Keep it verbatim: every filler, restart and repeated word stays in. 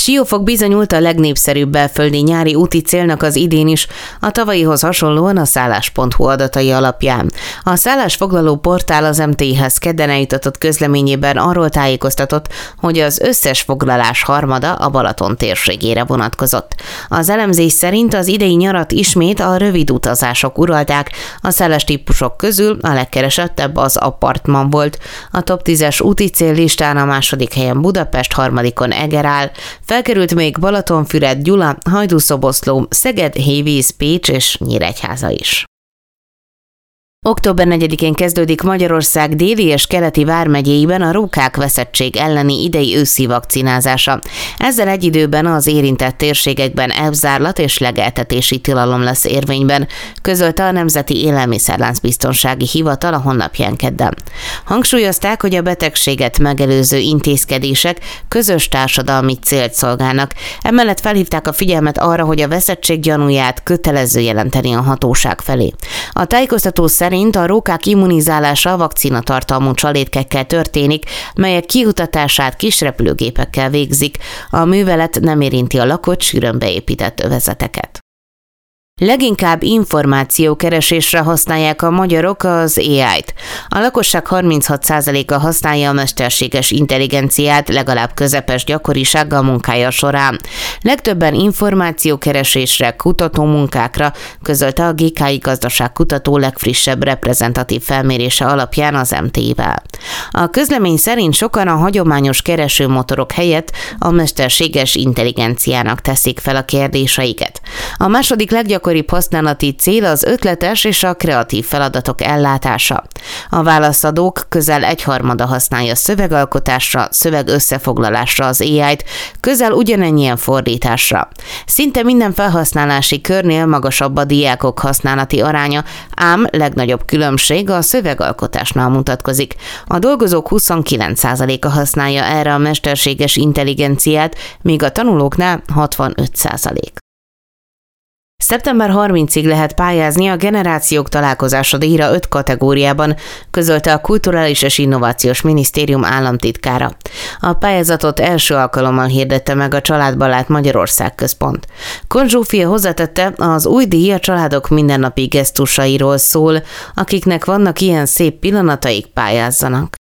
Siófok bizonyult a legnépszerűbb belföldi nyári úti célnak az idén is, a tavalyihoz hasonlóan a szállás pont hu adatai alapján. A szállásfoglaló portál az em té i-hez kedden eljutatott közleményében arról tájékoztatott, hogy az összes foglalás harmada a Balaton térségére vonatkozott. Az elemzés szerint az idei nyarat ismét a rövid utazások uralták, a szállástípusok közül a legkeresettebb az apartman volt. A top tízes úti cél listán a második helyen Budapest, harmadikon Eger áll. Felkerült még Balatonfüred, Gyula, Hajdúszoboszló, Szeged, Hévíz, Pécs és Nyíregyháza is. október negyedikén kezdődik Magyarország déli és keleti vármegyéiben a rókák veszettség elleni idei őszi vakcinázása. Ezzel egy időben az érintett térségekben elzárlat és legeltetési tilalom lesz érvényben, közölte a Nemzeti Élelmiszerláncbiztonsági Hivatal a honlapján kedden. Hangsúlyozták, hogy a betegséget megelőző intézkedések közös társadalmi célt szolgálnak. Emellett felhívták a figyelmet arra, hogy a veszettség gyanúját kötelező jelenteni a hatóság felé. A tájékoztató szerint a rókák immunizálása vakcinatartalmú csalétkekkel történik, melyek kiutatását kisrepülőgépekkel végzik. A művelet nem érinti a lakott, sűrűn beépített övezeteket. Leginkább információkeresésre használják a magyarok az á í-t. A lakosság harminchat százaléka használja a mesterséges intelligenciát legalább közepes gyakorisággal munkája során. Legtöbben információkeresésre, kutatómunkákra, közölte a gé ká i gazdaságkutató legfrissebb reprezentatív felmérése alapján az em té i-vel. A közlemény szerint sokan a hagyományos keresőmotorok helyett a mesterséges intelligenciának teszik fel a kérdéseiket. A második leggyakoribb használati cél az ötletes és a kreatív feladatok ellátása. A válaszadók közel egyharmada használja szövegalkotásra, szövegösszefoglalásra az á í-t, közel ugyanennyien fordításra. Szinte minden felhasználási körnél magasabb a diákok használati aránya, ám legnagyobb különbség a szövegalkotásnál mutatkozik. A dolgozók huszonkilenc százaléka használja erre a mesterséges intelligenciát, míg a tanulóknál hatvanöt százalék. szeptember harmincadikáig lehet pályázni a Generációk Találkozása díjra öt kategóriában, közölte a Kulturális és Innovációs Minisztérium államtitkára. A pályázatot első alkalommal hirdette meg a Családbarát Magyarország Központ. Kohn Zsófia hozzátette, az új díj a családok mindennapi gesztusairól szól, akiknek vannak ilyen szép pillanataik, pályázzanak.